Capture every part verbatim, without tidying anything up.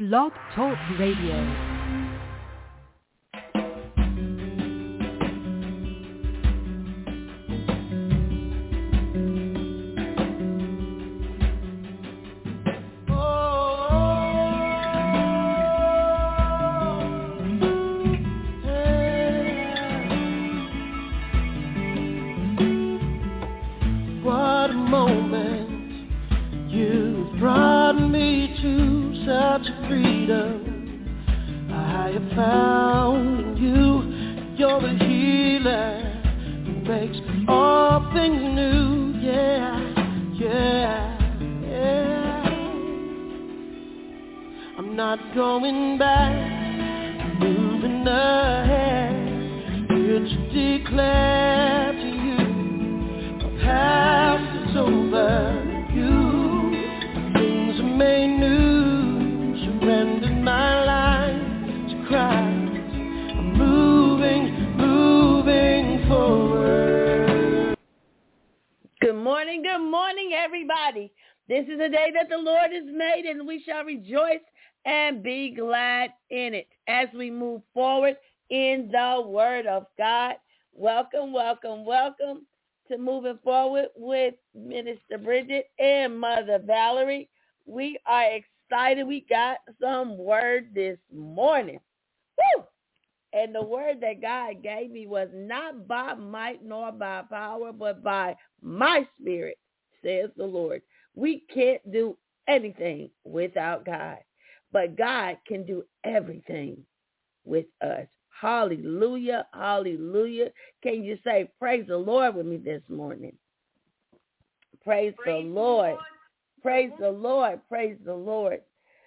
Blog Talk Radio. This is a day that the Lord has made, and we shall rejoice and be glad in it as we move forward in the Word of God. Welcome, welcome, welcome to Moving Forward with Minister Bridget and Mother Valerie. We are excited. We got some word this morning. Woo! And the word that God gave me was not by might nor by power, but by my spirit, says the Lord. We can't do anything without God, but God can do everything with us. Hallelujah, hallelujah. Can you say praise the Lord with me this morning? Praise, praise the Lord. Lord. Praise the Lord. Praise the Lord.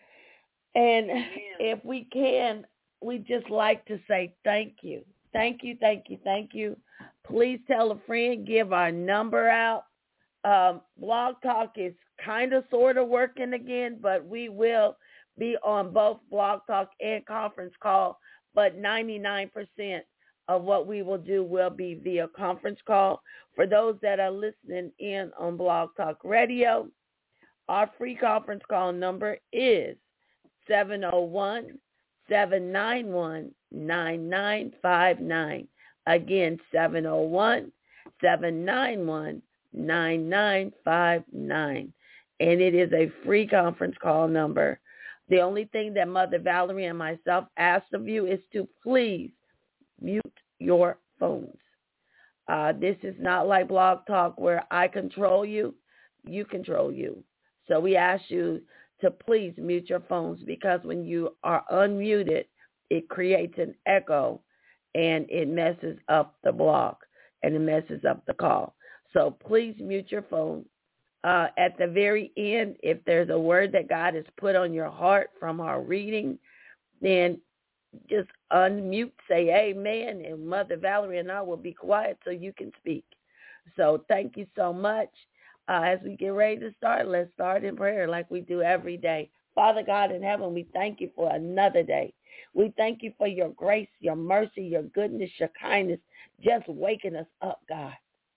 And Amen. If we can, we just like to say thank you. Thank you, thank you, thank you. Please tell a friend, give our number out. Um, Blog Talk is kind of sort of working again, but we will be on both Blog Talk and conference call, but ninety-nine percent of what we will do will be via conference call. For those that are listening in on Blog Talk Radio, our free conference call number is seven oh one, seven nine one, nine nine five nine. Again, seven oh one, seven nine one, nine nine five nine, and it is a free conference call number. The only thing that Mother Valerie and myself ask of you is to please mute your phones. Uh, this is not like Blog Talk where I control you, you control you. So we ask you to please mute your phones, because when you are unmuted, it creates an echo and it messes up the blog and it messes up the call. So please mute your phone. Uh, at the very end, if there's a word that God has put on your heart from our reading, then just unmute, say amen, and Mother Valerie and I will be quiet so you can speak. So thank you so much. Uh, as we get ready to start, let's start in prayer like we do every day. Father God in heaven, we thank you for another day. We thank you for your grace, your mercy, your goodness, your kindness, just waking us up, God.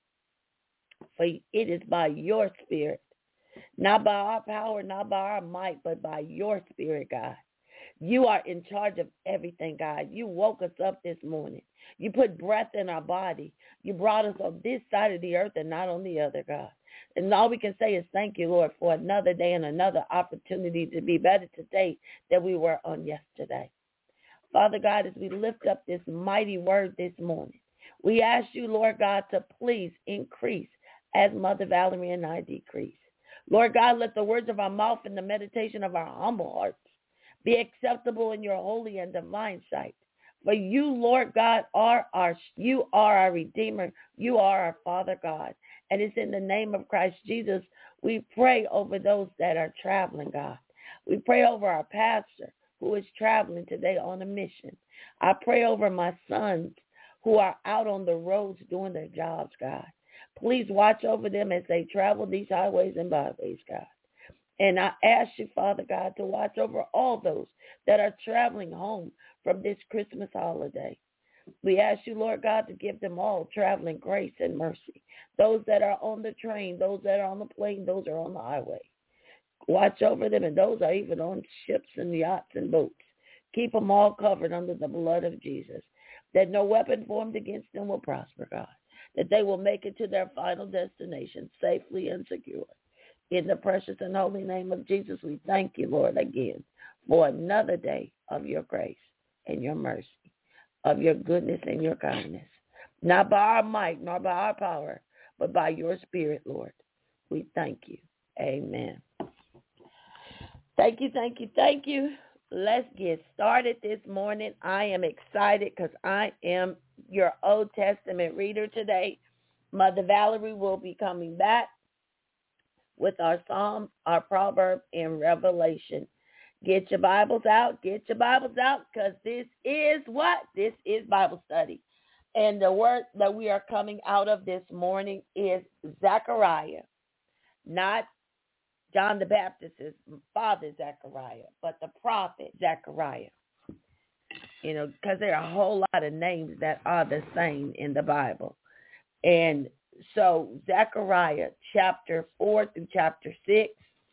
For it is by your spirit, not by our power, not by our might, but by your spirit, God. You are in charge of everything, God. You woke us up this morning. You put breath in our body. You brought us on this side of the earth and not on the other, God. And all we can say is thank you, Lord, for another day and another opportunity to be better today than we were on yesterday. Father God, as we lift up this mighty word this morning, we ask you, Lord God, to please increase as Mother Valerie and I decrease. Lord God, let the words of our mouth and the meditation of our humble hearts be acceptable in your holy and divine sight. For you, Lord God, are our you are our Redeemer. You are our Father God. And it's in the name of Christ Jesus we pray over those that are traveling, God. We pray over our pastor who is traveling today on a mission. I pray over my sons who are out on the roads doing their jobs, God. Please watch over them as they travel these highways and byways, God. And I ask you, Father God, to watch over all those that are traveling home from this Christmas holiday. We ask you, Lord God, to give them all traveling grace and mercy. Those that are on the train, those that are on the plane, those that are on the highway. Watch over them, and those are even on ships and yachts and boats. Keep them all covered under the blood of Jesus, that no weapon formed against them will prosper, God, that they will make it to their final destination safely and secure. In the precious and holy name of Jesus, we thank you, Lord, again for another day of your grace and your mercy, of your goodness and your kindness, not by our might nor by our power, but by your Spirit, Lord. We thank you. Amen. Thank you, thank you, thank you. Let's get started this morning. I am excited because I am your Old Testament reader today. Mother Valerie will be coming back with our Psalms, our Proverbs, and Revelation. Get your Bibles out. Get your Bibles out, because this is what? This is Bible study. And the word that we are coming out of this morning is Zechariah, not John the Baptist's father Zechariah, but the prophet Zechariah. You know, because there are a whole lot of names that are the same in the Bible. And so Zechariah chapter four through chapter six,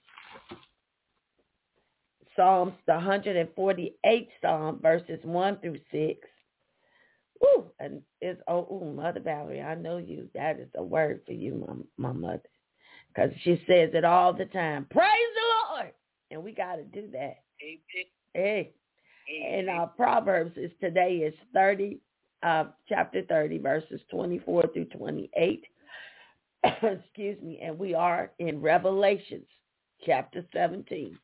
Psalms, the one hundred forty-eighth Psalm, verses one through six. Woo, and it's, oh, ooh, Mother Valerie, I know you. That is a word for you, my, my mother. Because she says it all the time. Praise the Lord. And we got to do that. Amen. Hey. Amen. And our Proverbs is today is thirty, uh, chapter thirty, verses twenty-four through twenty-eight. Excuse me. And we are in Revelations, chapter seventeen.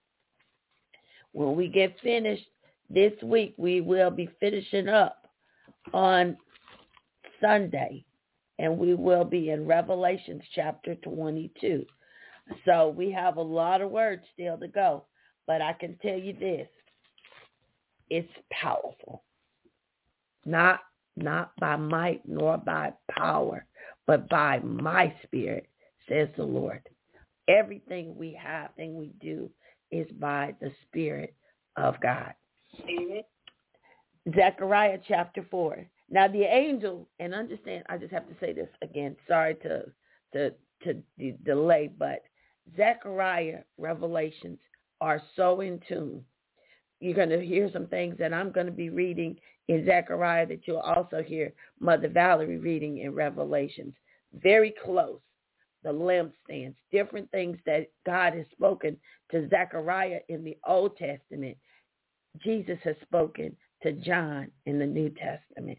When we get finished this week, we will be finishing up on Sunday. And we will be in Revelations chapter twenty-two. So we have a lot of words still to go. But I can tell you this. It's powerful. Not, not by might nor by power, but by my Spirit, says the Lord. Everything we have and we do is by the Spirit of God. Amen. Zechariah chapter four. Now the angel, and understand, I just have to say this again. Sorry to to to de- delay, but Zechariah revelations are so in tune. You're going to hear some things that I'm going to be reading in Zechariah that you'll also hear Mother Valerie reading in Revelations. Very close. The lampstands, different things that God has spoken to Zechariah in the Old Testament. Jesus has spoken to John in the New Testament.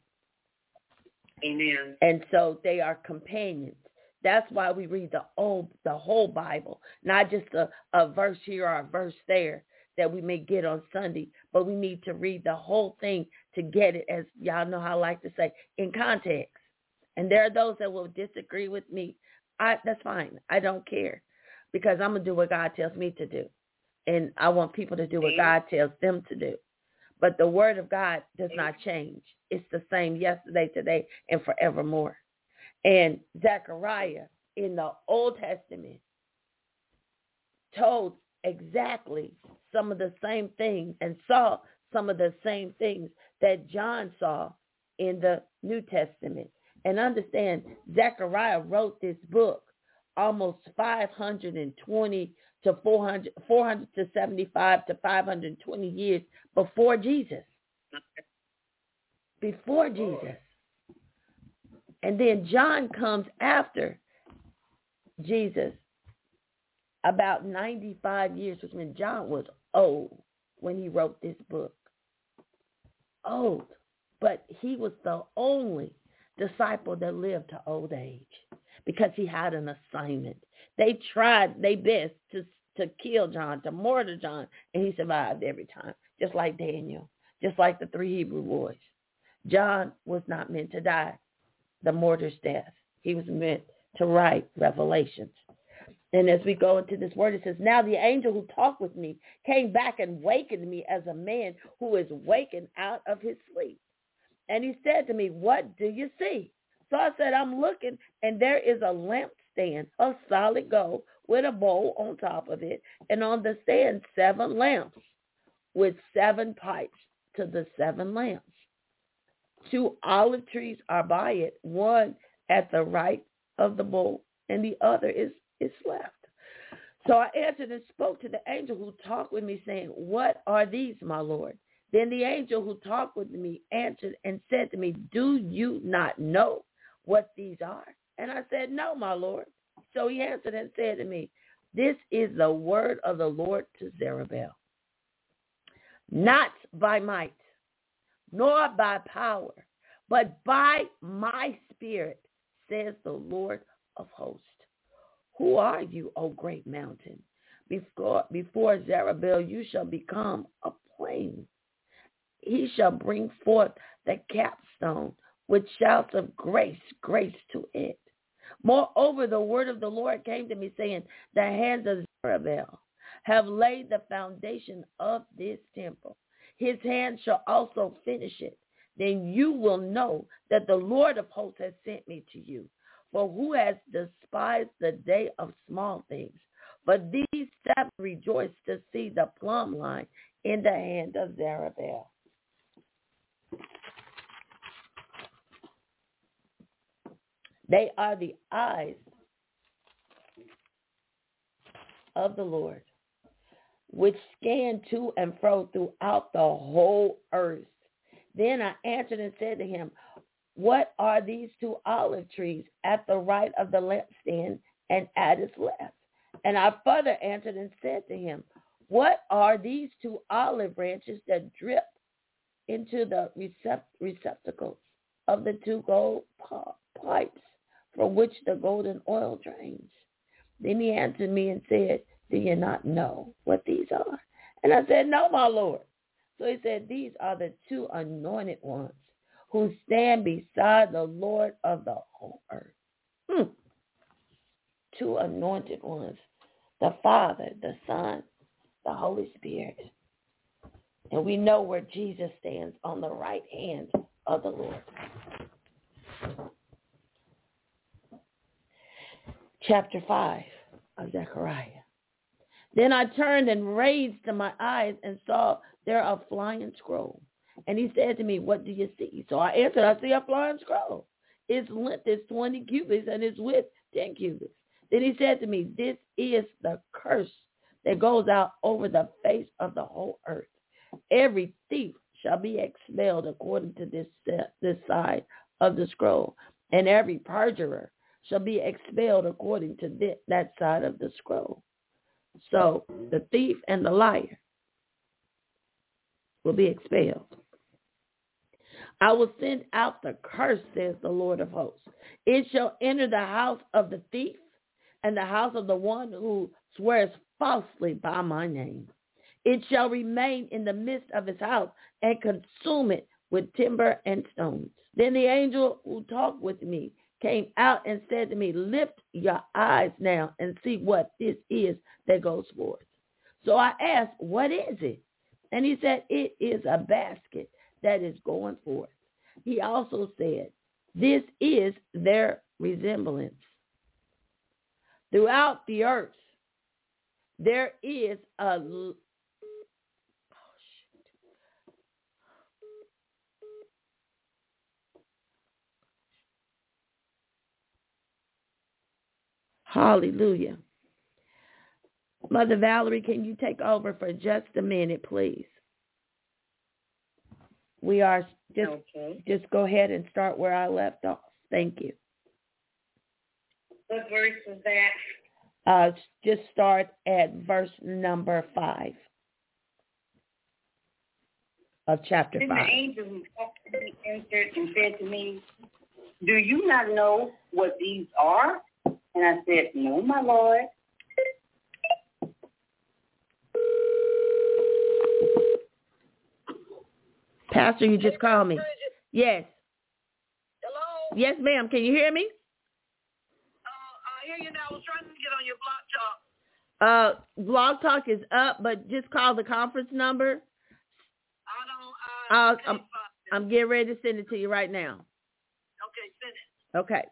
Amen. And so they are companions. That's why we read the old, the whole Bible, not just a, a verse here or a verse there that we may get on Sunday, but we need to read the whole thing to get it, as y'all know how I like to say, in context. And there are those that will disagree with me. I, that's fine. I don't care, because I'm going to do what God tells me to do. And I want people to do what God tells them to do. But the word of God does not change. It's the same yesterday, today, and forevermore. And Zechariah in the Old Testament told exactly some of the same things and saw some of the same things that John saw in the New Testament. And understand, Zechariah wrote this book almost five hundred twenty to four hundred, four hundred to seventy-five to five hundred twenty years before Jesus. Before Jesus. And then John comes after Jesus about ninety-five years, which means John was old when he wrote this book. Old. But he was the only disciple that lived to old age because he had an assignment. They tried their best to, to kill John, to murder John, and he survived every time, just like Daniel, just like the three Hebrew boys. John was not meant to die the martyr's death. He was meant to write Revelations. And as we go into this word, it says, now the angel who talked with me came back and wakened me as a man who is wakened out of his sleep. And he said to me, what do you see? So I said, I'm looking, and there is a lampstand of solid gold with a bowl on top of it, and on the stand seven lamps with seven pipes to the seven lamps. Two olive trees are by it, one at the right of the bowl, and the other is, is left. So I answered and spoke to the angel who talked with me, saying, what are these, my Lord? Then the angel who talked with me answered and said to me, do you not know what these are? And I said, no, my Lord. So he answered and said to me, this is the word of the Lord to Zerubbabel. Not by might, nor by power, but by my spirit, says the Lord of hosts. Who are you, O great mountain? Before, before Zerubbabel you shall become a plain. He shall bring forth the capstone with shouts of grace, grace to it. Moreover, the word of the Lord came to me, saying, the hands of Zerubbabel have laid the foundation of this temple. His hand shall also finish it. Then you will know that the Lord of hosts has sent me to you. For who has despised the day of small things? But these seven rejoice to see the plumb line in the hand of Zerubbabel. They are the eyes of the Lord, which scan to and fro throughout the whole earth. Then I answered and said to him, what are these two olive trees at the right of the lampstand and at its left? And I further answered and said to him, what are these two olive branches that drip into the recept- receptacles of the two gold pipes from which the golden oil drains? Then he answered me and said, do you not know what these are? And I said, no, my Lord. So he said, these are the two anointed ones who stand beside the Lord of the whole earth. Hmm. Two anointed ones, the Father, the Son, the Holy Spirit. And we know where Jesus stands, on the right hand of the Lord. Chapter five of Zechariah. Then I turned and raised my eyes and saw there a flying scroll. And he said to me, what do you see? So I answered, I see a flying scroll. Its length is twenty cubits and its width ten cubits. Then he said to me, this is the curse that goes out over the face of the whole earth. Every thief shall be expelled according to this, this side of the scroll, and every perjurer shall be expelled according to this, that side of the scroll. So the thief and the liar will be expelled. I will send out the curse, says the Lord of hosts. It shall enter the house of the thief and the house of the one who swears falsely by my name. It shall remain in the midst of his house and consume it with timber and stones. Then the angel who talked with me came out and said to me, lift your eyes now and see what this is that goes forth. So I asked, what is it? And he said, it is a basket that is going forth. He also said, this is their resemblance. Throughout the earth, there is a... Oh, shit. Hallelujah. Mother Valerie, can you take over for just a minute, please? We are just okay. Just go ahead and start where I left off. Thank you. What verse was that? Uh, just start at verse number five of chapter then five. The angel who talked to me answered and said to me, do you not know what these are? And I said, no, my Lord. Pastor, you just called me. Yes. Hello? Yes, ma'am. Can you hear me? Uh, I hear you now. I was trying to get on your Blog Talk. Uh, Blog Talk is up, but just call the conference number. I don't, uh, uh, I'm, I'm getting ready to send it to you right now. Okay, send it. Okay.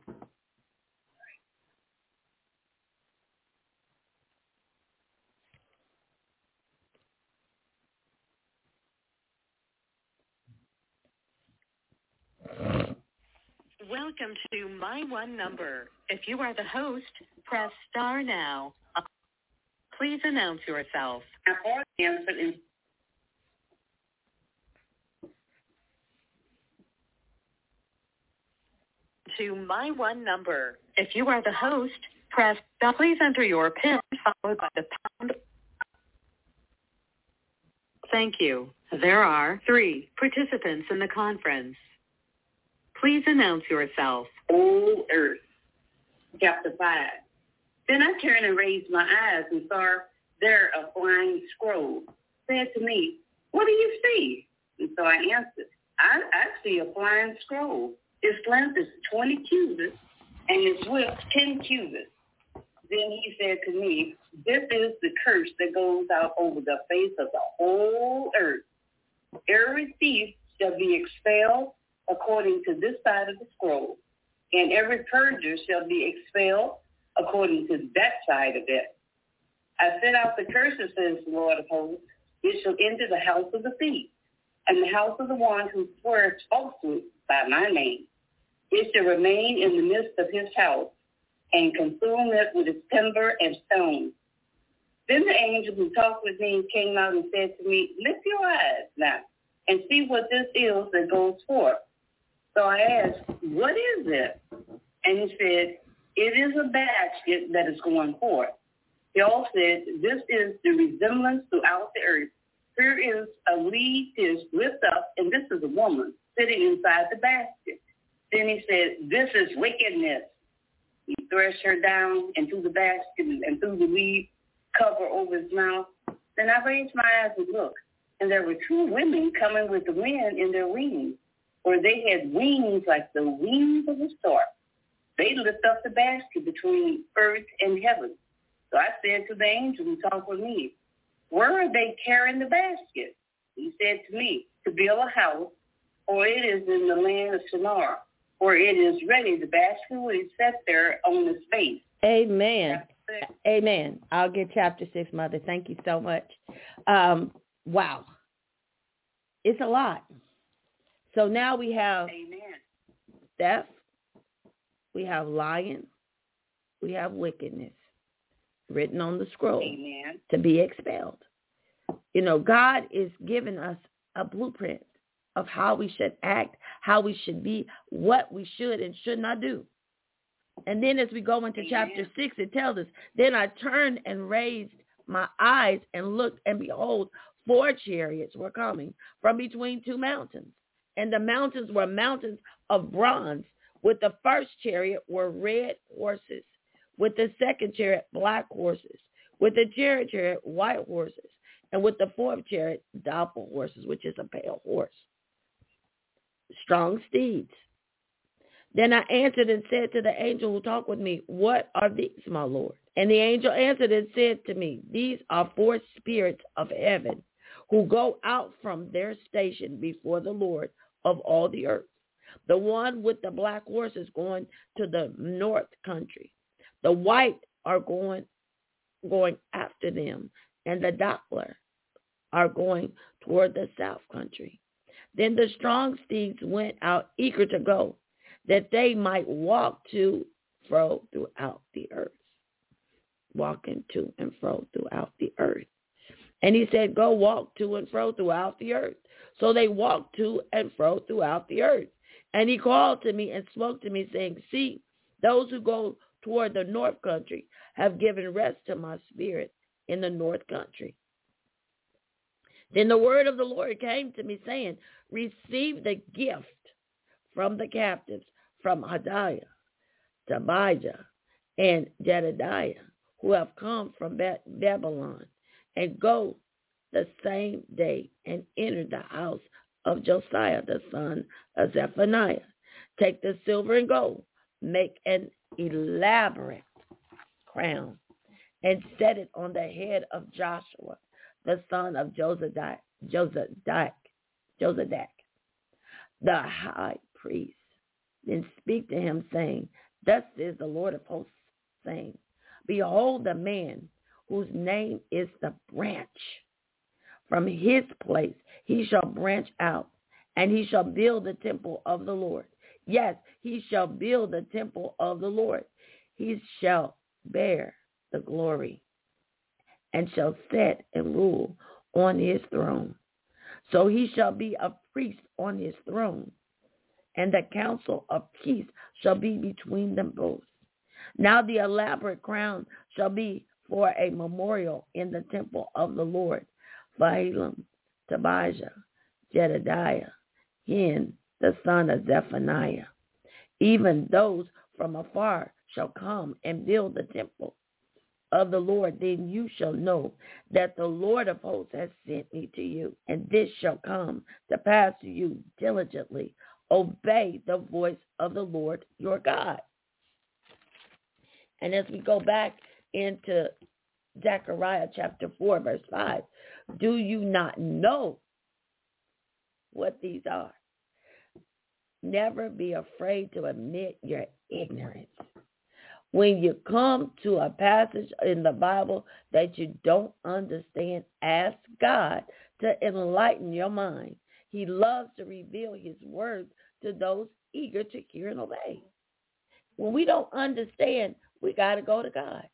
Welcome to My One Number. If you are the host, press star now. Please announce yourself. I already answered in To my one number. If you are the host, press. Please enter your PIN followed by the pound. Thank you. There are three participants in the conference. Please announce yourself. old earth, chapter five. Then I turned and raised my eyes and saw there a flying scroll. Said to me, what do you see? And so I answered, I, I see a flying scroll. Its length is twenty cubits and its width ten cubits. Then he said to me, this is the curse that goes out over the face of the whole earth. Every thief shall be expelled according to this side of the scroll, and every perjurer shall be expelled according to that side of it. I set out the curses, says the Lord of hosts. It shall enter the house of the thief, and the house of the one who swears falsely by my name. It shall remain in the midst of his house, and consume it with its timber and stone. Then the angel who talked with me came out and said to me, lift your eyes now, and see what this is that goes forth. So I asked, what is it? And he said, it is a basket that is going forth. He also said, this is the resemblance throughout the earth. Here is a lead fish lift up, and this is a woman sitting inside the basket. Then he said, this is wickedness. He threshed her down into the basket and threw the lead cover over his mouth. Then I raised my eyes and looked, and there were two women coming with the wind in their wings, for they had wings like the wings of a stork. They lift up the basket between earth and heaven. So I said to the angel who talked with me, where are they carrying the basket? He said to me, to build a house, for it is in the land of Shinar, where it is ready. The basket will be set there on its base. Amen. Amen. I'll get chapter six, Mother. Thank you so much. Um, wow. It's a lot. So now we have Amen. theft, we have lying, we have wickedness written on the scroll. Amen. To be expelled. You know, God is giving us a blueprint of how we should act, how we should be, what we should and should not do. And then as we go into Amen. chapter six, it tells us, then I turned and raised my eyes and looked, and behold, four chariots were coming from between two mountains. And the mountains were mountains of bronze. With the first chariot were red horses. With the second chariot, black horses. With the third chariot, white horses. And with the fourth chariot, dapple horses, which is a pale horse. Strong steeds. Then I answered and said to the angel who talked with me, what are these, my Lord? And the angel answered and said to me, these are four spirits of heaven who go out from their station before the Lord of all the earth. The one with the black horse is going to the north country. The white are going going after them, and the Doppler are going toward the south country. Then the strong steeds went out eager to go, that they might walk to fro throughout the earth. Walking to and fro throughout the earth. And he said, go walk to and fro throughout the earth. So they walked to and fro throughout the earth. And he called to me and spoke to me, saying, see, those who go toward the north country have given rest to my spirit in the north country. Then the word of the Lord came to me, saying, receive the gift from the captives, from Hadiah, Tobijah, and Jedediah, who have come from Babylon, and go the same day and enter the house of Josiah, the son of Zephaniah. Take the silver and gold, make an elaborate crown, and set it on the head of Joshua, the son of Jozadak, Jozadak, Jozadak, the high priest. Then speak to him, saying, thus is the Lord of hosts, saying, behold the man whose name is the branch. From his place he shall branch out, and he shall build the temple of the Lord. Yes, he shall build the temple of the Lord. He shall bear the glory and shall set and rule on his throne. So he shall be a priest on his throne, and the council of peace shall be between them both. Now the elaborate crown shall be for a memorial in the temple of the Lord for Elam, Tobijah, Jedediah, Hen, the son of Zephaniah. Even those from afar shall come and build the temple of the Lord. Then you shall know that the Lord of hosts has sent me to you. And this shall come to pass to you diligently. Obey the voice of the Lord your God. And as we go back into Zechariah chapter four, verse five, do you not know what these are? Never be afraid to admit your ignorance. When you come to a passage in the Bible that you don't understand, ask God to enlighten your mind. He loves to reveal his words to those eager to hear and obey. When we don't understand, we got to go to God.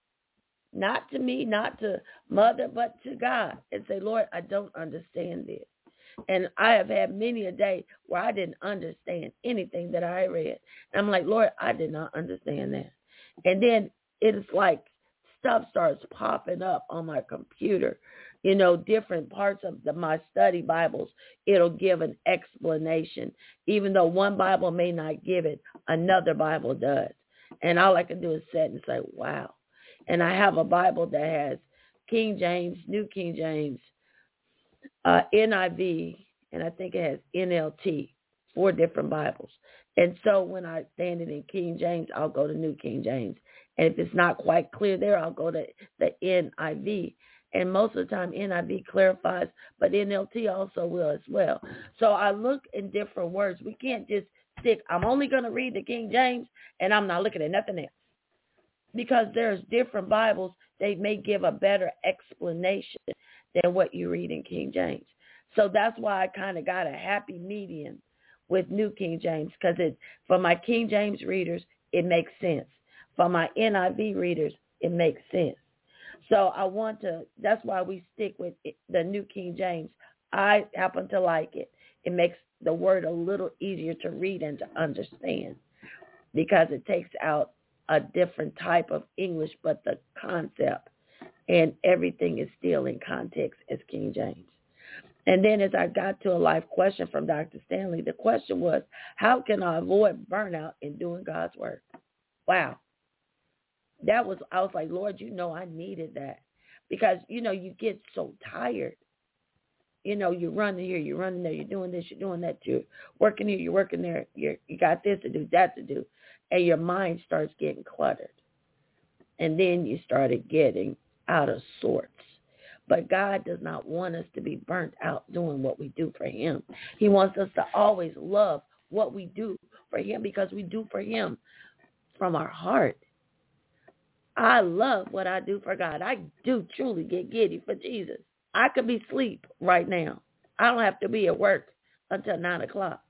Not to me, not to mother, but to God and say, Lord, I don't understand this. And I have had many a day where I didn't understand anything that I read. And I'm like, Lord, I did not understand that. And then it's like stuff starts popping up on my computer, you know, different parts of the, my study Bibles. It'll give an explanation. Even though one Bible may not give it, another Bible does. And all I can do is sit and say, wow. And I have a Bible that has King James, New King James, uh, N I V, and I think it has N L T, four different Bibles. And so when I stand it in King James, I'll go to New King James. And if it's not quite clear there, I'll go to the N I V. And most of the time, N I V clarifies, but N L T also will as well. So I look in different words. We can't just stick, I'm only going to read the King James, and I'm not looking at nothing else. Because there's different Bibles, they may give a better explanation than what you read in King James. So that's why I kind of got a happy median with New King James, because it for my King James readers, it makes sense. For my N I V readers, it makes sense. So I want to, that's why we stick with it, the New King James. I happen to like it. It makes the word a little easier to read and to understand because it takes out a different type of English, but the concept and everything is still in context as King James. And then as I got to a life question from Doctor Stanley, the question was, how can I avoid burnout in doing God's work? Wow. That was, I was like, Lord, you know, I needed that because, you know, you get so tired. You know, you're running here, you're running there, you're doing this, you're doing that, you're working here, you're working there, you're, you got this to do, that to do, and your mind starts getting cluttered. And then you started getting out of sorts. But God does not want us to be burnt out doing what we do for him. He wants us to always love what we do for him because we do for him from our heart. I love what I do for God. I do truly get giddy for Jesus. I could be asleep right now. I don't have to be at work until nine o'clock.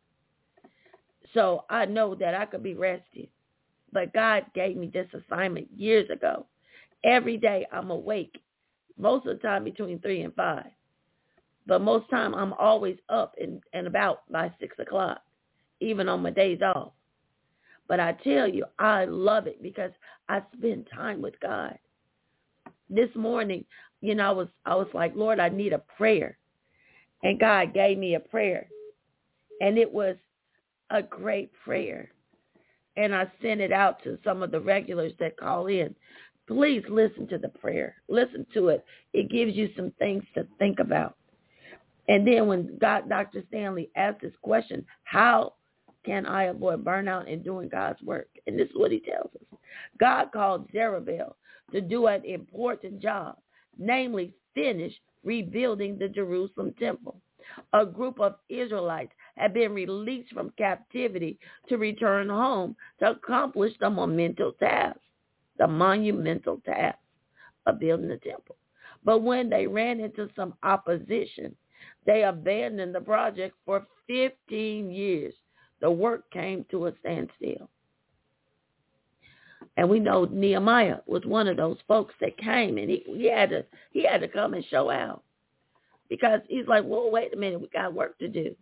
So I know that I could be rested. But God gave me this assignment years ago. Every day I'm awake, most of the time between three and five. But most time I'm always up and, and about by six o'clock, even on my days off. But I tell you, I love it because I spend time with God. This morning, you know, I was I was like, Lord, I need a prayer. And God gave me a prayer. And it was a great prayer. And I sent it out to some of the regulars that call in. Please listen to the prayer. Listen to it. It gives you some things to think about. And then when God, Doctor Stanley asked this question, how can I avoid burnout in doing God's work? And this is what he tells us. God called Zerubbabel to do an important job, namely finish rebuilding the Jerusalem temple. A group of Israelites had been released from captivity to return home to accomplish the monumental task, the monumental task of building the temple. But when they ran into some opposition, they abandoned the project for fifteen years. The work came to a standstill. And we know Nehemiah was one of those folks that came, and he, he had to he had to come and show out, because he's like, well, wait a minute, we got work to do.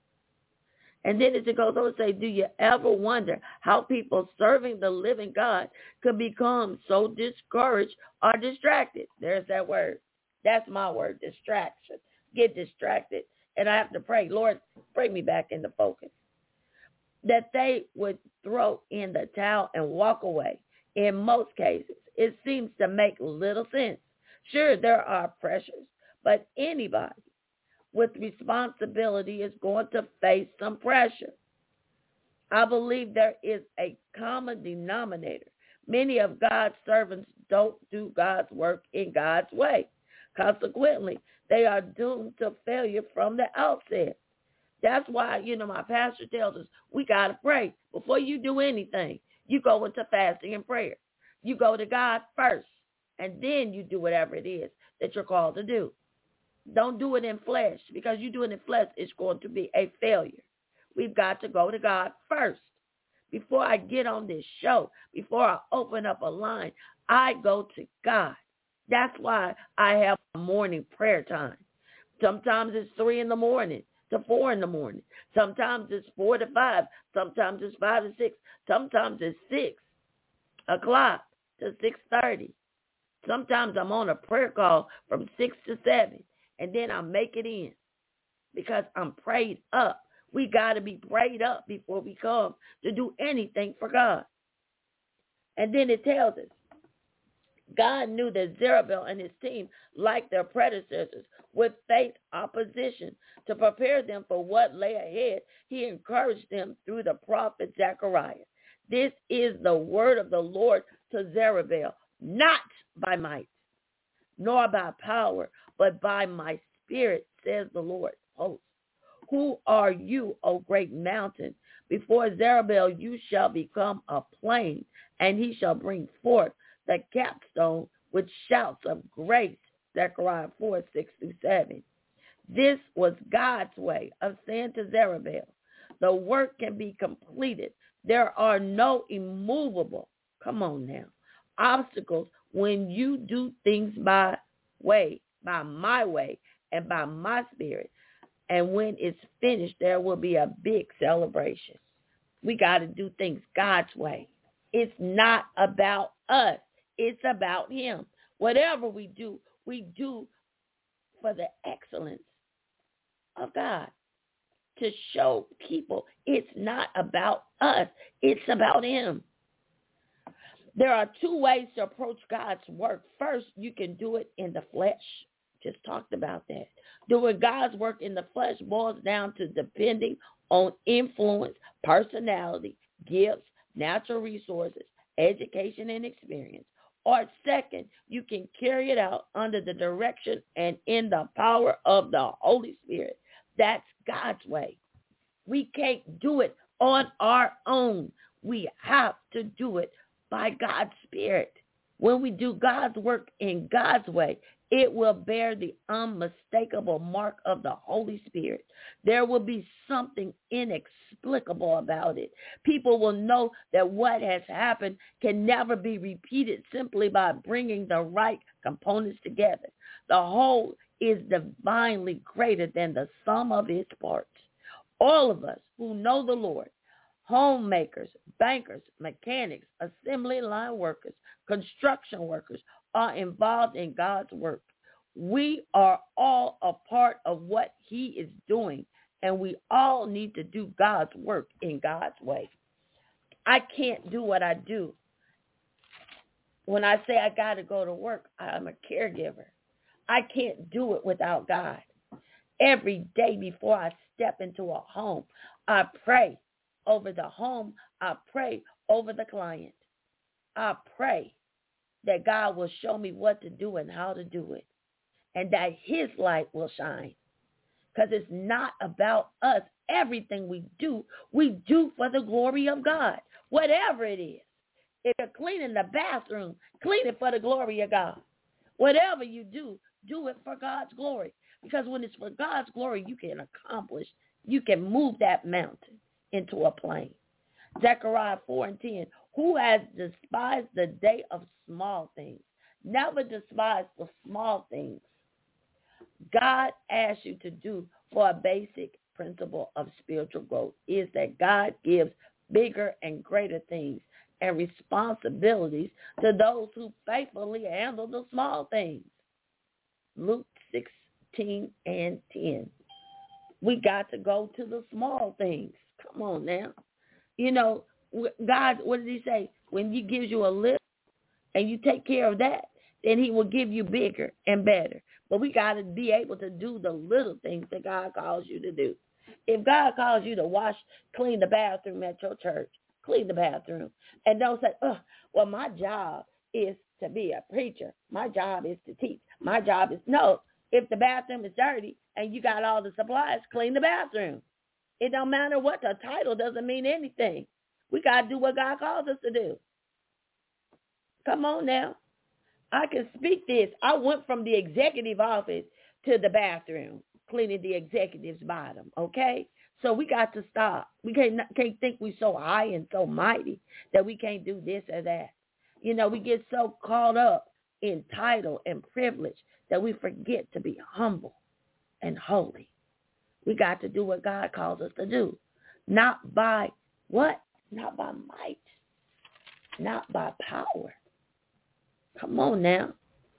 And then it goes on to say, do you ever wonder how people serving the living God could become so discouraged or distracted? There's that word. That's my word, distraction. Get distracted. And I have to pray, Lord, bring me back into focus. That they would throw in the towel and walk away. In most cases, it seems to make little sense. Sure, there are pressures, but anybody with responsibility is going to face some pressure. I believe there is a common denominator. Many of God's servants don't do God's work in God's way. Consequently, they are doomed to failure from the outset. That's why, you know, my pastor tells us we got to pray. Before you do anything, you go into fasting and prayer. You go to God first, and then you do whatever it is that you're called to do. Don't do it in flesh, because you do it in flesh, it's going to be a failure. We've got to go to God first. Before I get on this show, before I open up a line, I go to God. That's why I have a morning prayer time. Sometimes it's three in the morning to four in the morning. Sometimes it's four to five. Sometimes it's five to six. Sometimes it's six o'clock to six thirty. Sometimes I'm on a prayer call from six to seven. And then I make it in because I'm prayed up. We got to be prayed up before we come to do anything for God. And then it tells us, God knew that Zerubbabel and his team, like their predecessors, would face opposition. To prepare them for what lay ahead, he encouraged them through the prophet Zechariah. This is the word of the Lord to Zerubbabel, not by might, nor by power, but by my spirit, says the Lord of hosts. Who are you, O great mountain? Before Zerubbabel you shall become a plain, and he shall bring forth the capstone with shouts of grace. Zechariah four, six through seven. This was God's way of saying to Zerubbabel, the work can be completed. There are no immovable, come on now, obstacles when you do things by way, by my way, and by my spirit. And when it's finished, there will be a big celebration. We got to do things God's way. It's not about us. It's about him. Whatever we do, we do for the excellence of God, to show people it's not about us. It's about him. There are two ways to approach God's work. First, you can do it in the flesh. Just talked about that. Doing God's work in the flesh boils down to depending on influence, personality, gifts, natural resources, education, and experience. Or second, you can carry it out under the direction and in the power of the Holy Spirit. That's God's way. We can't do it on our own. We have to do it by God's Spirit. When we do God's work in God's way, it will bear the unmistakable mark of the Holy Spirit. There will be something inexplicable about it. People will know that what has happened can never be repeated simply by bringing the right components together. The whole is divinely greater than the sum of its parts. All of us who know the Lord, homemakers, bankers, mechanics, assembly line workers, construction workers, are involved in God's work. We are all a part of what he is doing, and we all need to do God's work in God's way. I can't do what I do. When I say I got to go to work, I'm a caregiver. I can't do it without God. Every day before I step into a home, I pray over the home. I pray over the client. I pray that God will show me what to do and how to do it, and that his light will shine, because it's not about us. Everything we do, we do for the glory of God, whatever it is. If you're cleaning the bathroom, clean it for the glory of God. Whatever you do, do it for God's glory, because when it's for God's glory, you can accomplish, you can move that mountain into a plain. Zechariah four and ten, Who has despised the day of small things? Never despise the small things God asks you to do for a basic principle of spiritual growth is that God gives bigger and greater things and responsibilities to those who faithfully handle the small things. Luke sixteen and ten. We got to go to the small things. Come on now. You know, God, what did he say? When he gives you a little and you take care of that, then he will give you bigger and better. But we got to be able to do the little things that God calls you to do. If God calls you to wash, clean the bathroom at your church, clean the bathroom. And don't say, oh, well, my job is to be a preacher. My job is to teach. My job is, no. If the bathroom is dirty and you got all the supplies, clean the bathroom. It don't matter what the title, doesn't mean anything. We got to do what God calls us to do. Come on now. I can speak this. I went from the executive office to the bathroom, cleaning the executive's bottom, okay? So we got to stop. We can't, can't think we're so high and so mighty that we can't do this or that. You know, we get so caught up in title and privilege that we forget to be humble and holy. We got to do what God calls us to do. Not by what? Not by might. Not by power. Come on now.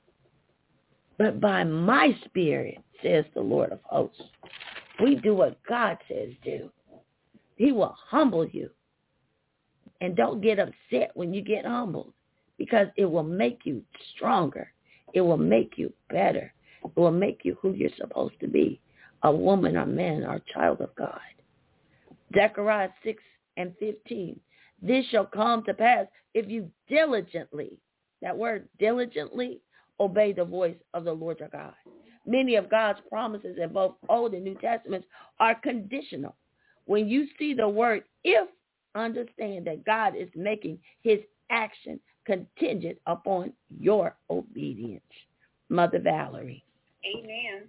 But by my spirit, says the Lord of hosts. We do what God says do. He will humble you. And don't get upset when you get humbled, because it will make you stronger. It will make you better. It will make you who you're supposed to be, a woman, a man, or a child of God. Zechariah six and fifteen. This shall come to pass if you diligently, that word diligently, obey the voice of the Lord your God. Many of God's promises in both Old and New Testaments are conditional. When you see the word if, understand that God is making his action contingent upon your obedience. Mother Valerie. Amen.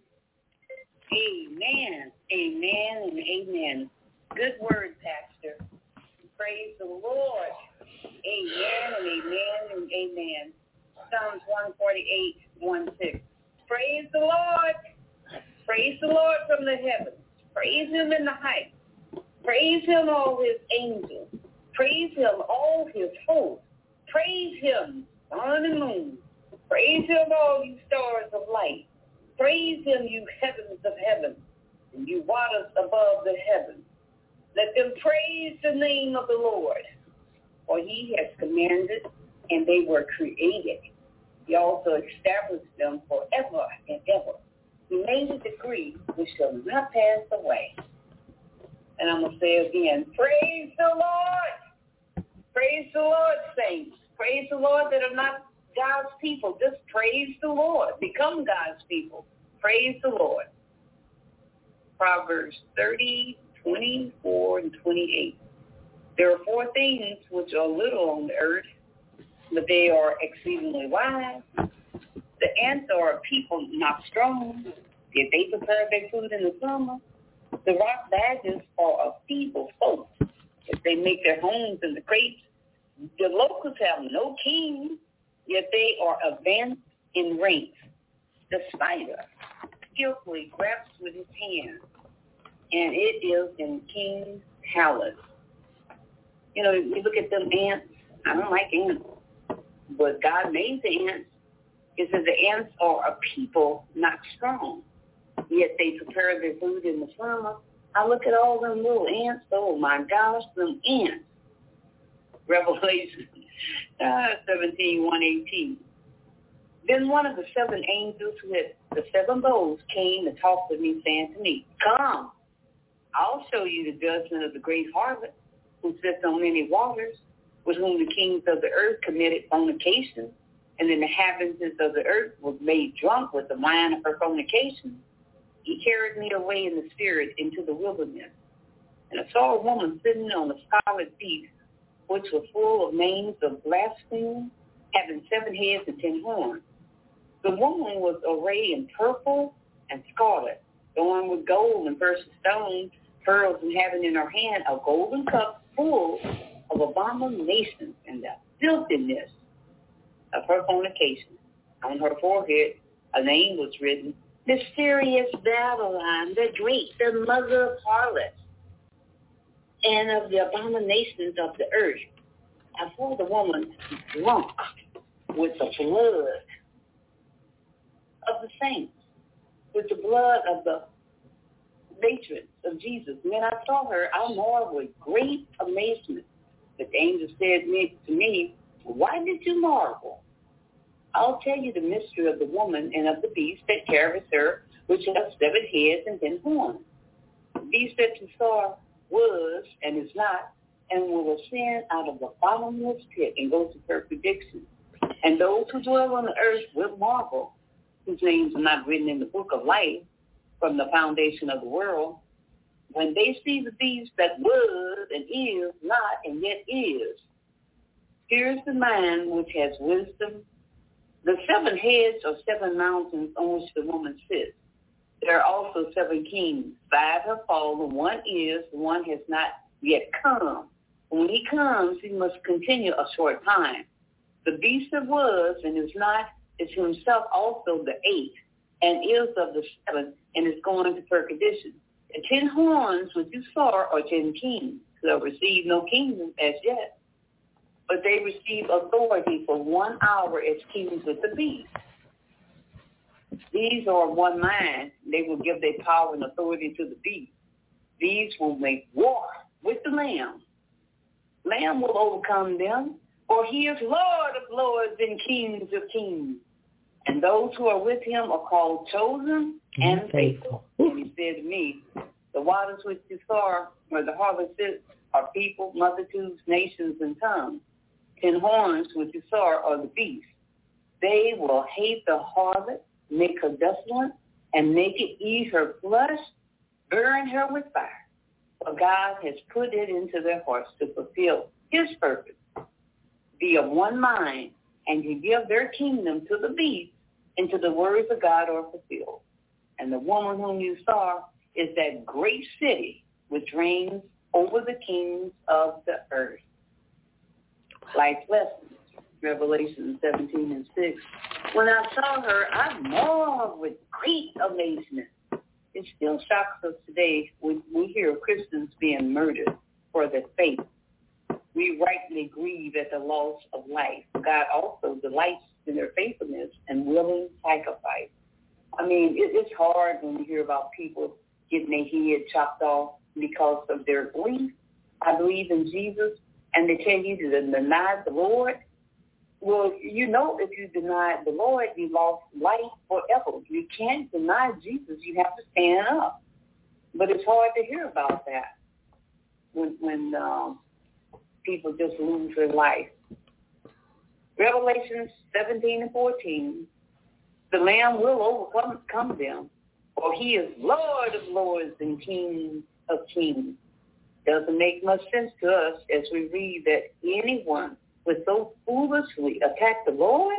Amen. Amen and amen. Good word, Pastor. Praise the Lord. Amen and amen and amen. Psalms one forty-eight, one six. Praise the Lord. Praise the Lord from the heavens. Praise him in the heights. Praise him, all his angels. Praise him, all his hosts. Praise him, sun and moon. Praise him, all you stars of light. Praise him, you heavens of heaven, and you waters above the heavens. Let them praise the name of the Lord, for he has commanded, and they were created. He also established them forever and ever. He made a decree which shall not pass away. And I'm going to say again, praise the Lord. Praise the Lord, saints. Praise the Lord that are not God's people. Just praise the Lord. Become God's people. Praise the Lord. Proverbs thirty, twenty-four, and twenty-eight. There are four things which are little on the earth, but they are exceedingly wise. The ants are a people not strong, yet they prepare their food in the summer. The rock badgers are a feeble folk, if they make their homes in the crates. The locusts have no king, yet they are advanced in ranks. The spider skillfully grabs with his hand, and it is in King's palace. You know, you look at them ants. I don't like ants, but God made the ants. It says the ants are a people not strong, yet they prepare their food in the summer. I look at all them little ants. Oh, my gosh, them ants. Revelation uh, seventeen, one eighteen. Then one of the seven angels who had the seven bowls came and talked with me, saying to me, come, I'll show you the judgment of the great harlot who sits on many waters, with whom the kings of the earth committed fornication, and the inhabitants of the earth was made drunk with the wine of her fornication. He carried me away in the spirit into the wilderness, and I saw a woman sitting on a scarlet beast, which was full of names of blasphemy, having seven heads and ten horns. The woman was arrayed in purple and scarlet, adorned with gold and precious stones, pearls, and having in her hand a golden cup full of abominations and the filthiness of her fornication. On her forehead, a name was written, Mysterious Babylon, the Great, the Mother of Harlots, and of the abominations of the earth. I saw the woman drunk with the blood of the saints, with the blood of the matrons of Jesus. When I saw her, I marveled with great amazement. But the angel said to me, why did you marvel? I'll tell you the mystery of the woman and of the beast that carries her, which has seven heads and ten horns. The beast that you saw was and is not, and will ascend out of the bottomless pit and go to perdition. And those who dwell on the earth will marvel, whose names are not written in the book of life from the foundation of the world, when they see the beast that was and is not and yet is. Here's the man which has wisdom. The seven heads are seven mountains on which the woman sits. There are also seven kings. Five have fallen, one is, one has not yet come. When he comes, he must continue a short time. The beast that was and is not is himself also the eighth, and is of the seven, and is going to perdition. The ten horns which you saw are ten kings, who have received no kingdom as yet, but they receive authority for one hour as kings with the beast. These are one mind. They will give their power and authority to the beast. These will make war with the Lamb. Lamb will overcome them, for he is Lord of lords and kings of kings. And those who are with him are called chosen and faithful. And he said to me, the waters which you saw where the harvest is are people, multitudes, nations, and tongues. Ten horns which you saw are the beasts. They will hate the harlot, make her desolate, and make it eat her flesh, burn her with fire. For God has put it into their hearts to fulfill his purpose, be of one mind, and to give their kingdom to the beast, and to the words of God are fulfilled. And the woman whom you saw is that great city which reigns over the kings of the earth. Life lessons, Revelation seventeen and six. When I saw her, I marveled with great amazement. It still shocks us today when we hear of Christians being murdered for their faith. We rightly grieve at the loss of life. God also delights in their faithfulness and willing sacrifice. I mean, it, it's hard when we hear about people getting their head chopped off because of their belief. I believe in Jesus, and they tell you to deny the Lord. Well, you know, if you deny the Lord, you lost life forever. You can't deny Jesus. You have to stand up. But it's hard to hear about that when, when um, people just lose their life. Revelation seventeen and fourteen, the Lamb will overcome come them, for he is Lord of lords and King of kings. Doesn't make much sense to us as we read that anyone would so foolishly attack the Lord.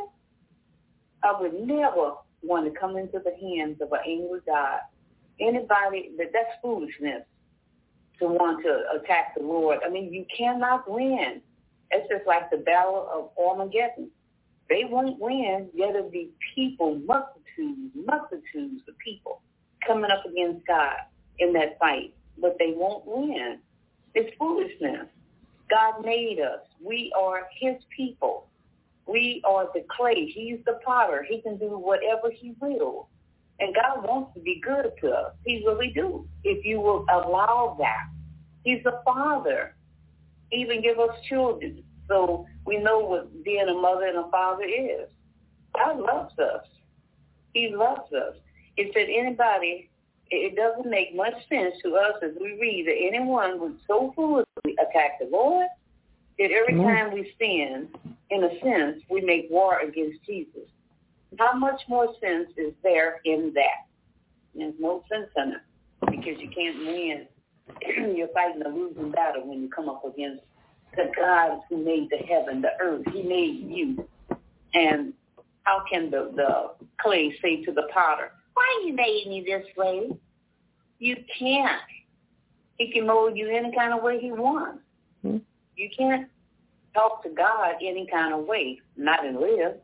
I would never want to come into the hands of an angry God. Anybody, that that's foolishness to want to attack the Lord. I mean, you cannot win. It's just like the battle of Armageddon. They won't win, yet it'll be people, multitudes, multitudes of people coming up against God in that fight, but they won't win. It's foolishness. God made us. We are his people. We are the clay. He's the potter. He can do whatever he will. And God wants to be good to us. He really do, if you will allow that. He's a father. He even give us children. So we know what being a mother and a father is. God loves us. He loves us. It said anybody, it doesn't make much sense to us as we read that anyone would so foolishly attack the Lord that every mm-hmm. time we sin, in a sense, we make war against Jesus. How much more sense is there in that? There's no sense in it because you can't win. You're fighting a losing battle when you come up against the God who made the heaven, the earth. He made you. And how can the, the clay say to the potter, why you made me this way? You can't. He can mold you any kind of way he wants. Mm-hmm. You can't talk to God any kind of way, not and live.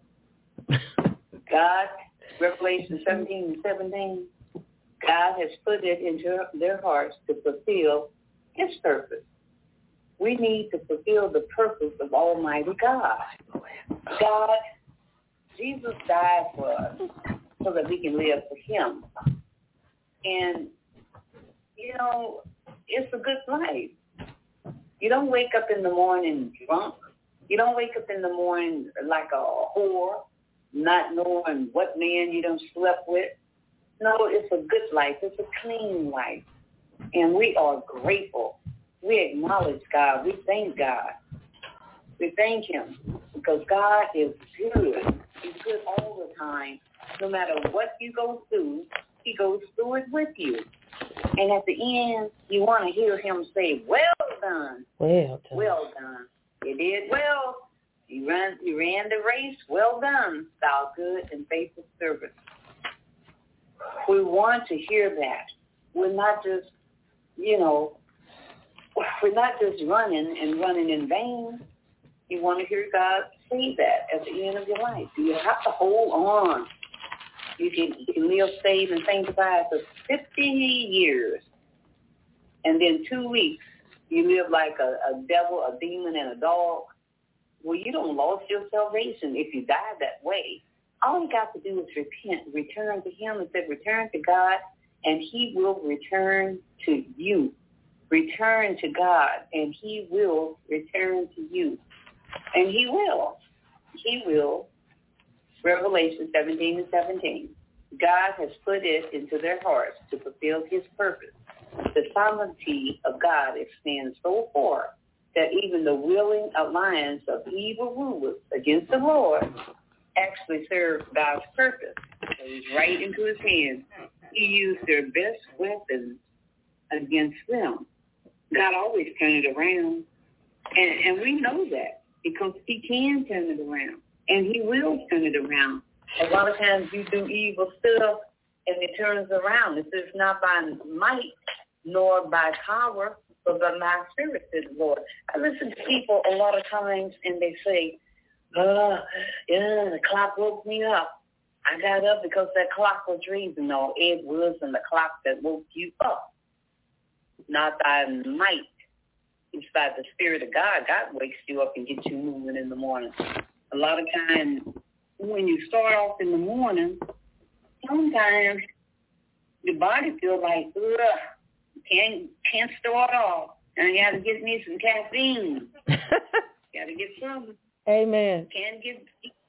God, Revelation seventeen and seventeen, God has put it into their hearts to fulfill his purpose. We need to fulfill the purpose of Almighty God. God, Jesus died for us so that we can live for him. And, you know, it's a good life. You don't wake up in the morning drunk. You don't wake up in the morning like a whore, not knowing what man you done slept with. No, it's a good life. It's a clean life. And we are grateful. We acknowledge God. We thank God. We thank him because God is good. He's good all the time. No matter what you go through, he goes through it with you. And at the end, you want to hear him say, well done. Well done. Well done. You did well. You ran, you ran the race. Well done, thou good and faithful servant. We want to hear that. We're not just, you know, we're not just running and running in vain. You want to hear God say that at the end of your life. You have to hold on. You can, you can live, save, and sanctify for fifty years. And then two weeks, you live like a, a devil, a demon, and a dog. Well, you don't lost your salvation if you die that way. All you got to do is repent, return to him. It said return to God, and he will return to you. Return to God, and he will return to you. And he will. He will. Revelation seventeen and seventeen. God has put it into their hearts to fulfill his purpose. The sovereignty of God extends so far that even the willing alliance of evil rulers against the Lord actually serves God's purpose. It was right into his hands. He used their best weapons against them. God always turned it around. And, and we know that because he can turn it around. And he will turn it around. A lot of times you do evil stuff and it turns around. It's just not by might nor by power, but by my spirit, says the Lord. I listen to people a lot of times and they say, oh, yeah, the clock woke me up. I got up because that clock was reason. No, it wasn't the clock that woke you up. Not by might. It's by the Spirit of God. God wakes you up and gets you moving in the morning. A lot of times when you start off in the morning, sometimes your body feels like, ugh, can't, can't start off. And I got to get me some caffeine. Got to get some. Amen. Can't get,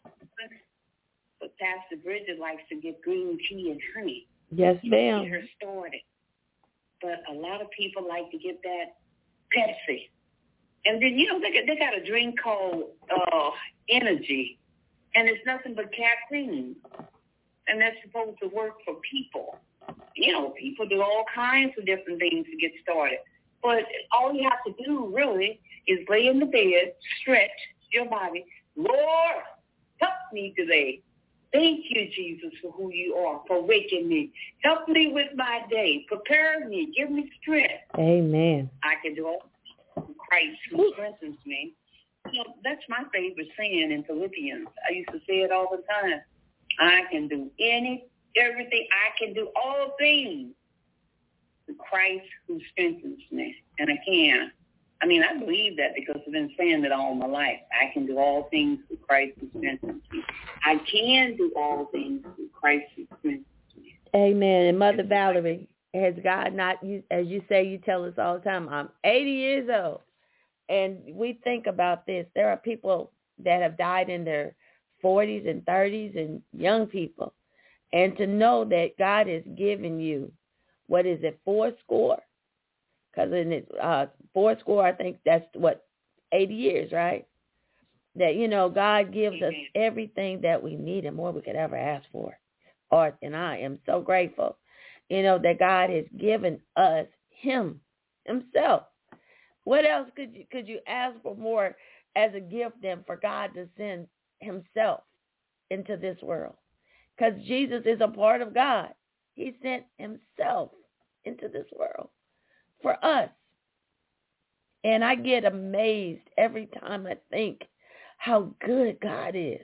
but Pastor Bridget likes to get green tea and honey. Yes, ma'am. Get her started. But a lot of people like to get that Pepsi. And then, you know, they got, they got a drink called uh, Energy, and it's nothing but caffeine. And that's supposed to work for people. You know, people do all kinds of different things to get started. But all you have to do, really, is lay in the bed, stretch your body. Lord, help me today. Thank you, Jesus, for who you are, for waking me. Help me with my day. Prepare me. Give me strength. Amen. I can do all Christ who strengthens me. You know, that's my favorite saying in Philippians. I used to say it all the time. I can do any, everything. I can do all things through Christ who strengthens me. And I can. I mean, I believe that because I've been saying it all my life. I can do all things through Christ who strengthens me. I can do all things through Christ who strengthens me. Amen. And Mother Valerie, has God not, you, as you say, you tell us all the time, I'm eighty years old. And we think about this. There are people that have died in their forties and thirties and young people. And to know that God has given you, what is it, four score? Because in it, uh, four score, I think that's what, eighty years, right? That, you know, God gives us everything that we need and more we could ever ask for. Or, and I am so grateful, you know, that God has given us him, himself. What else could you, could you ask for more as a gift than for God to send himself into this world? Because Jesus is a part of God. He sent himself into this world for us. And I get amazed every time I think how good God is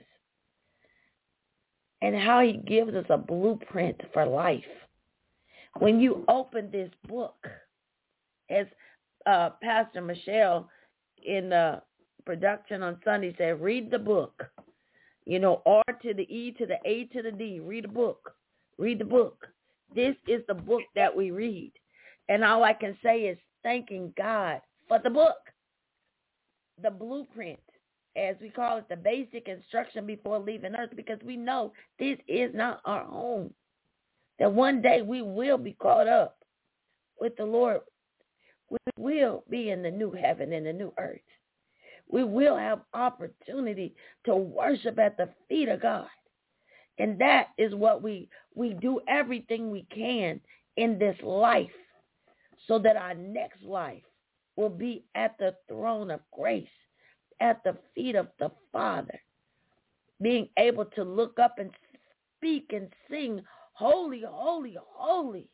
and how he gives us a blueprint for life. When you open this book, as uh, Pastor Michelle in the production on Sunday said, read the book. You know, R to the E to the A to the D. Read the book. Read the book. This is the book that we read. And all I can say is thanking God for the book, the blueprint, as we call it, the basic instruction before leaving earth, because we know this is not our home. That one day we will be caught up with the Lord. We will be in the new heaven and the new earth. We will have opportunity to worship at the feet of God. And that is what we, we do everything we can in this life so that our next life will be at the throne of grace, at the feet of the Father, being able to look up and speak and sing, holy, holy, holy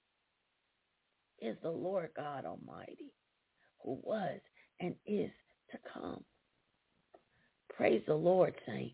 is the Lord God Almighty, who was and is to come. Praise the Lord, saints.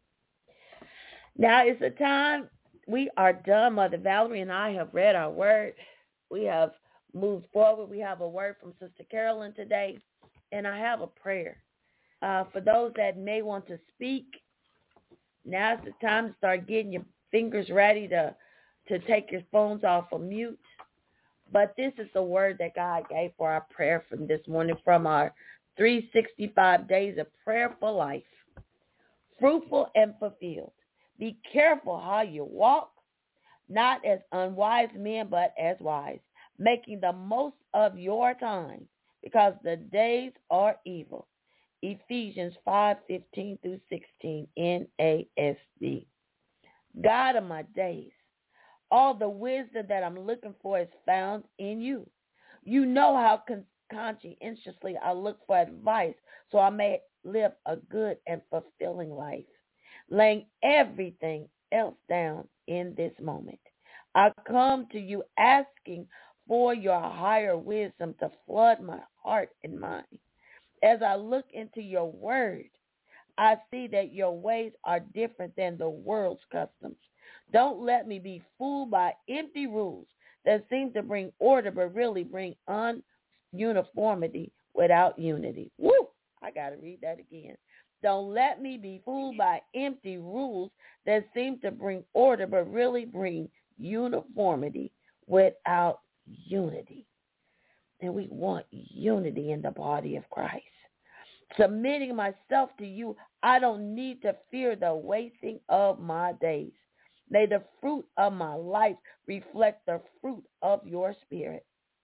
Now it's a time we are done. Mother Valerie and I have read our word. We have moved forward. We have a word from Sister Carolyn today, and I have a prayer. Uh, for those that may want to speak, now's the time to start getting your fingers ready to, to take your phones off of mute. But this is the word that God gave for our prayer from this morning from our three hundred sixty-five days of prayer for life. Fruitful and fulfilled. Be careful how you walk, not as unwise men, but as wise, making the most of your time, because the days are evil. Ephesians five fifteen through sixteen, N A S B. God of my days, all the wisdom that I'm looking for is found in you. You know how con- conscientiously I look for advice so I may live a good and fulfilling life, laying everything else down in this moment. I come to you asking for your higher wisdom to flood my heart and mind. As I look into your word, I see that your ways are different than the world's customs. Don't let me be fooled by empty rules that seem to bring order but really bring uniformity without unity. Woo! I got to read that again. Don't let me be fooled by empty rules that seem to bring order but really bring uniformity without unity. And we want unity in the body of Christ. Submitting myself to you, I don't need to fear the wasting of my days. May the fruit of my life reflect the fruit of your spirit.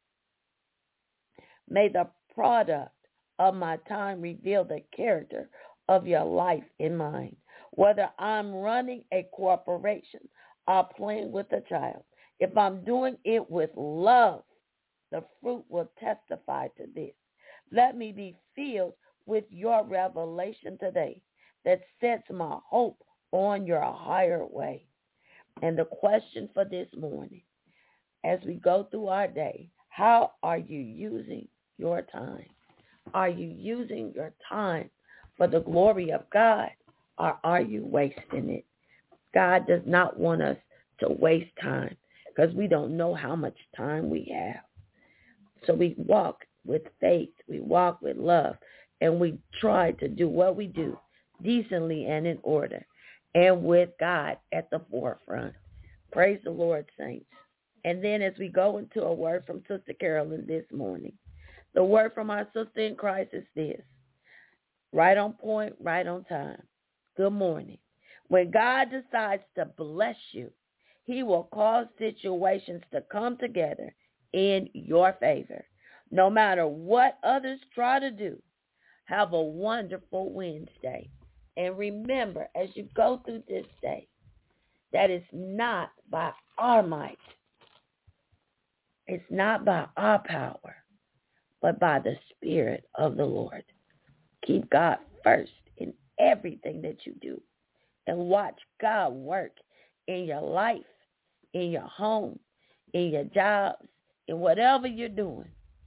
May the product of my time reveal the character of your life in mine. Whether I'm running a corporation or playing with a child, if I'm doing it with love, the fruit will testify to this. Let me be filled with your revelation today that sets my hope on your higher way. And the question for this morning, as we go through our day, how are you using your time? Are you using your time for the glory of God, or are you wasting it? God does not want us to waste time because we don't know how much time we have. So we walk with faith, we walk with love, and we try to do what we do decently and in order, and with God at the forefront. Praise the Lord, saints. And then as we go into a word from Sister Carolyn this morning, the word from our sister in Christ is this: right on point, right on time. Good morning. When God decides to bless you, he will cause situations to come together in your favor. No matter what others try to do, have a wonderful Wednesday. And remember, as you go through this day, that it's not by our might, it's not by our power, but by the Spirit of the Lord. Keep God first in everything that you do, and watch God work in your life, in your home, in your jobs, in whatever you're doing.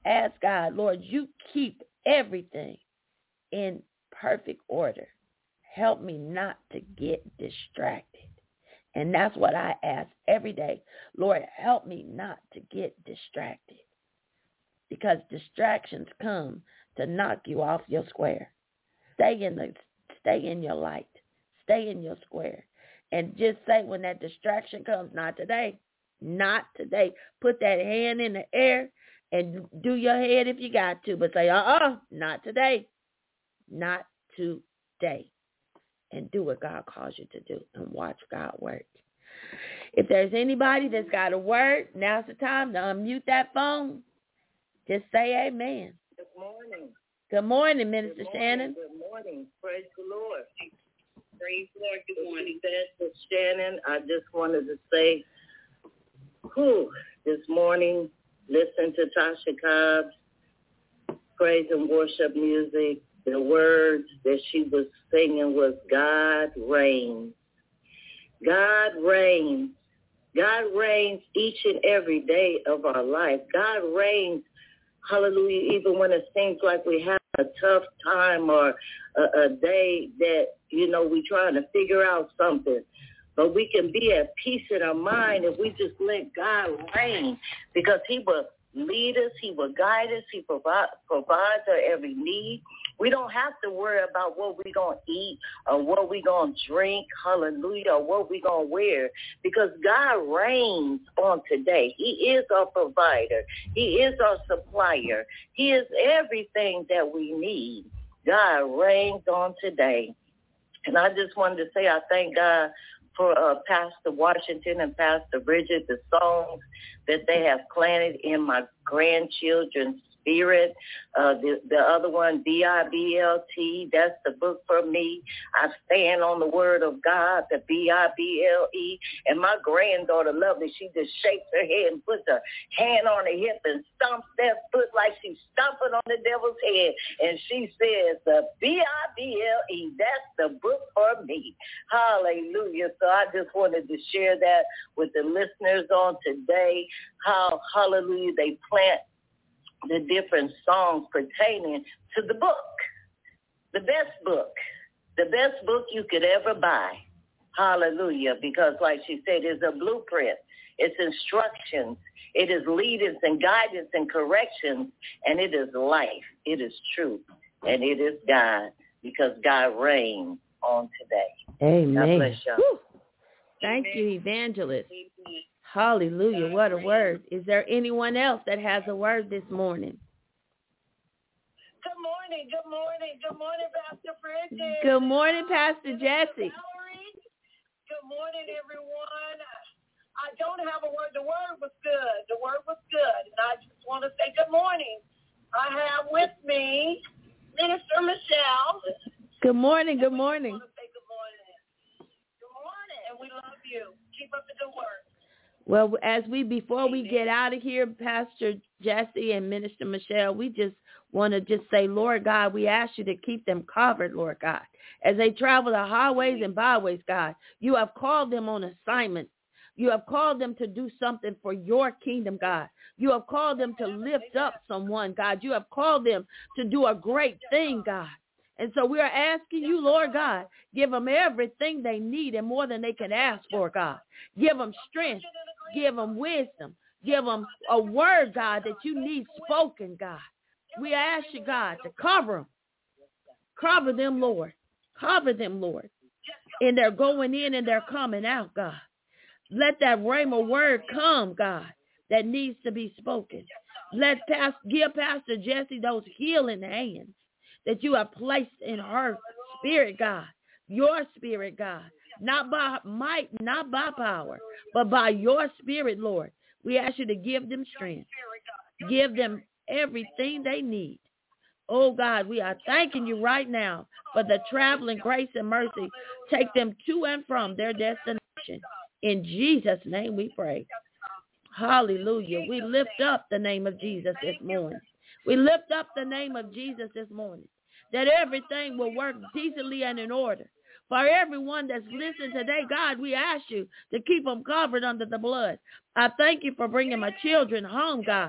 ask God, Lord, you keep everything in perfect order. Help me not to get distracted. And that's what I ask every day. Lord, help me not to get distracted. Because distractions come to knock you off your square. Stay in the stay in your light. Stay in your square. And just say when that distraction comes, not today. Not today. Put that hand in the air and do your head if you got to. But say, uh-uh, not today. Not today. And do what God calls you to do and watch God work. If there's anybody that's got a word, now's the time to unmute that phone. Just say amen. Good morning. Good morning, Minister Good morning. Shannon. Good morning. Praise the Lord. Praise the Lord. Good morning. Pastor Shannon, I just wanted to say, whew, this morning, listen to Tasha Cobb's praise and worship music. The words that she was singing was God reigns. God reigns. God reigns each and every day of our life. God reigns, hallelujah, even when it seems like we have a tough time or a, a day that, you know, we're trying to figure out something. But we can be at peace in our mind if we just let God reign, because he will lead us, he will guide us, he provide, provides our every need. We don't have to worry about what we're going to eat or what we're going to drink, hallelujah, or what we're going to wear, because God reigns on today. He is our provider. He is our supplier. He is everything that we need. God reigns on today. And I just wanted to say I thank God for uh, Pastor Washington and Pastor Bridget, the songs that they have planted in my grandchildren's spirit. Uh, the, the other one, B I B L T, that's the book for me. I stand on the word of God, the B I B L E. And my granddaughter, lovely, she just shakes her head and puts her hand on her hip and stomps that foot like she's stomping on the devil's head. And she says, the B I B L E, that's the book for me. Hallelujah. So I just wanted to share that with the listeners on today, how, hallelujah, they plant the different songs pertaining to the book, the best book, the best book you could ever buy. Hallelujah. Because like she said, it's a blueprint. It's instructions. It is leadance and guidance and corrections. And it is life. It is truth. And it is God, because God reigns on today. Amen. God bless y'all. Woo. Thank Amen. You, Evangelist. Amen. Hallelujah. What a word. Is there anyone else that has a word this morning? Good morning. Good morning. Good morning, Pastor Bridget. Good morning, Pastor Jesse. Valerie. Good morning, everyone. I don't have a word. The word was good. The word was good. And I just want to say good morning. I have with me Minister Michelle. Good morning. Good morning. I just want to say good morning. Good morning. And we love you. Keep up the good work. Well, as we, before we get out of here, Pastor Jesse and Minister Michelle, we just want to just say, Lord God, we ask you to keep them covered, Lord God, as they travel the highways and byways, God. You have called them on assignment. You have called them to do something for your kingdom, God. You have called them to lift up someone, God. You have called them to do a great thing, God. And so we are asking you, Lord God, give them everything they need and more than they can ask for, God. Give them strength. Give them wisdom. Give them a word, God, that you need spoken, God. We ask you, God, to cover them. Cover them, Lord. Cover them, Lord. And they're going in and they're coming out, God. Let that rhema word come, God, that needs to be spoken. Let Pastor, give Pastor Jesse those healing hands that you have placed in her spirit, God, your spirit, God, not by might, not by power, but by your spirit, Lord. We ask you to give them strength, give them everything they need. Oh, God, we are thanking you right now for the traveling grace and mercy. Take them to and from their destination. In Jesus' name we pray. Hallelujah. We lift up the name of Jesus this morning. We lift up the name of Jesus this morning, that everything will work decently and in order. For everyone that's listening today, God, we ask you to keep them covered under the blood. I thank you for bringing my children home, God,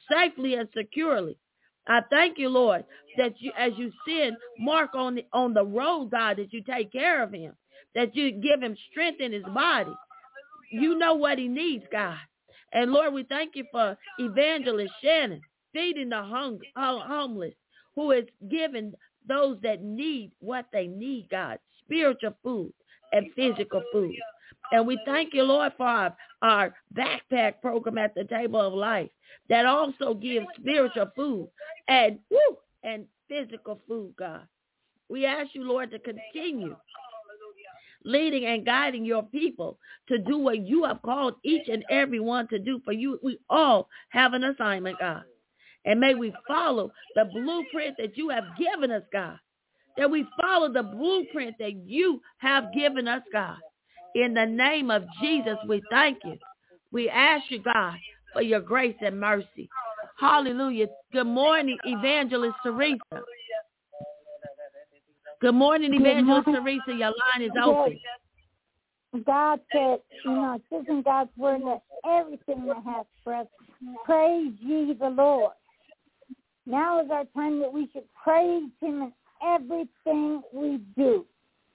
safely and securely. I thank you, Lord, that you, as you send Mark on the, on the road, God, that you take care of him, that you give him strength in his body. You know what he needs, God. And Lord, we thank you for Evangelist Shannon, feeding the hung, homeless, who is giving those that need what they need, God, spiritual food and physical food. And we thank you, Lord, for our, our backpack program at the Table of Life that also gives spiritual food and woo, and physical food, God. We ask you, Lord, to continue leading and guiding your people to do what you have called each and every one to do. For you, we all have an assignment, God. And may we follow the blueprint that you have given us, God. That we follow the blueprint that you have given us, God. In the name of Jesus, we thank you. We ask you, God, for your grace and mercy. Hallelujah. Good morning, Evangelist Teresa. Good morning, Evangelist Teresa. Your line is open. God said, you know, it says in God's word that everything that has breath, praise ye the Lord. Now is our time that we should praise him in everything we do.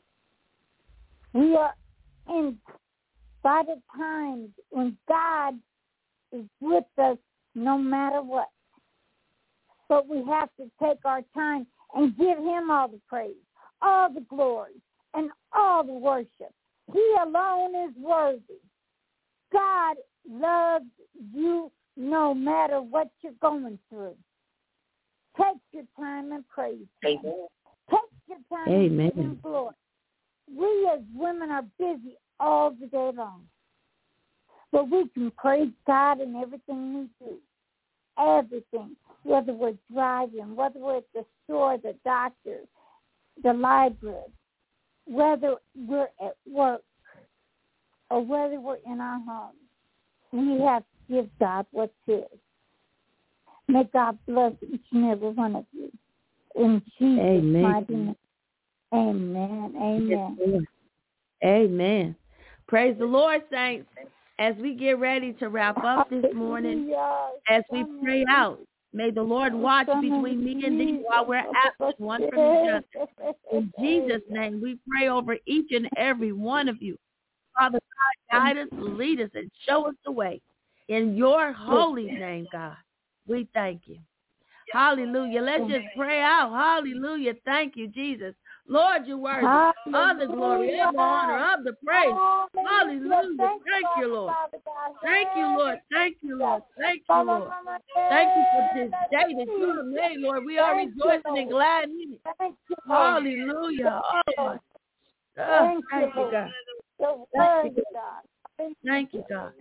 We are in by the times when God is with us no matter what. But we have to take our time and give him all the praise, all the glory, and all the worship. He alone is worthy. God loves you no matter what you're going through. Take your time and praise him. Amen. Take your time Amen. and give him glory. We as women are busy all the day long. But we can praise God in everything we do. Everything. Whether we're driving, whether we're at the store, the doctor, the library, whether we're at work, or whether we're in our homes. We have to give God what's his. May God bless each and every one of you. In Jesus' Amen. mighty name. Amen. Amen. Yes, Amen. Praise the Lord, saints. As we get ready to wrap up this morning, as we pray out, may the Lord watch between me and thee while we're absent one from each other. In Jesus' name, we pray over each and every one of you. Father God, guide us, lead us, and show us the way. In your holy name, God, we thank you. Hallelujah. Let's just pray out. Hallelujah. Thank you, Jesus. Lord, you're worthy of the glory, of the honor, of the praise. Hallelujah. Thank you, Lord. Thank you, Lord. Thank you, Lord. Thank you, Lord. Thank you for this day that you have made, Lord. We are rejoicing and glad in it. Hallelujah. Oh, oh, thank you, God. Thank you, God. Thank you, God.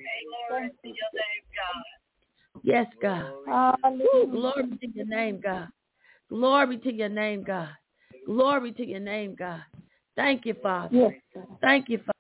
Yes, God. Ooh, glory to your name, God. Glory to your name, God. Glory to your name, God. Thank you, Father. Thank you, Father.